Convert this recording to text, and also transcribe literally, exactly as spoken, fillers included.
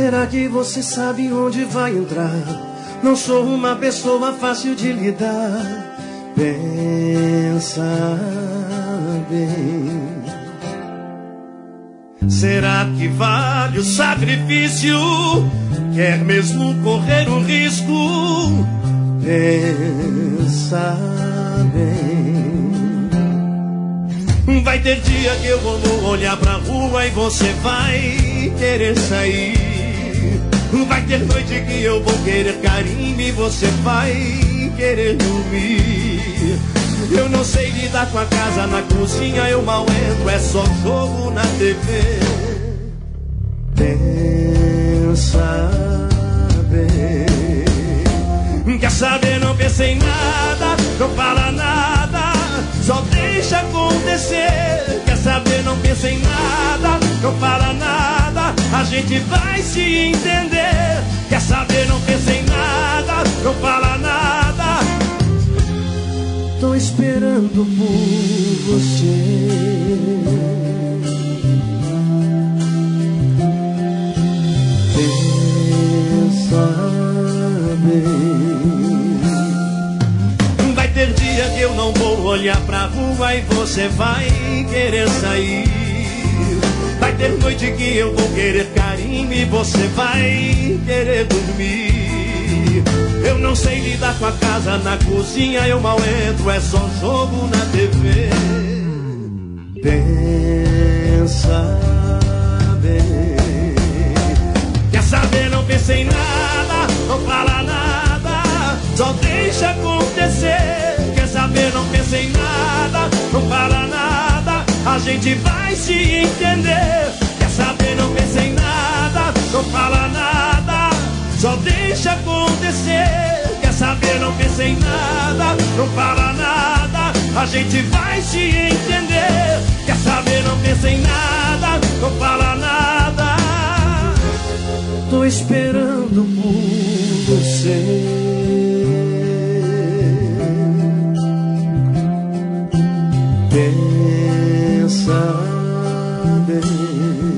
Será que você sabe onde vai entrar? Não sou uma pessoa fácil de lidar. Pensa bem. Será que vale o sacrifício? Quer mesmo correr o risco? Pensa bem. Vai ter dia que eu vou olhar pra rua e você vai querer sair. Vai ter noite que eu vou querer carinho e você vai querer dormir. Eu não sei lidar com a casa na cozinha, eu mal entro, é só jogo na T V. Pensa bem. Quer saber, não pensa em nada, não fala nada, só deixa acontecer. Quer saber, não pensa em nada, não fala nada, a gente vai se entender. Quer saber, não pensa em nada, não fala nada, tô esperando por você. Pensa bem. Vai ter dia que eu não vou olhar pra rua e você vai querer sair. Vai ter noite que eu vou querer carinho e você vai querer dormir. Eu não sei lidar com a casa na cozinha, eu mal entro, é só jogo na T V. Pensa bem. Quer saber, não pensa em nada, não fala nada, só deixa acontecer. Quer saber, não pensa em nada, não fala nada, a gente vai se entender. Quer saber, não pensa em nada, não fala nada, só deixa acontecer. Quer saber, não pensa em nada, não fala nada, a gente vai se entender. Quer saber, não pensa em nada, não fala nada, tô esperando por você. Pensa bem.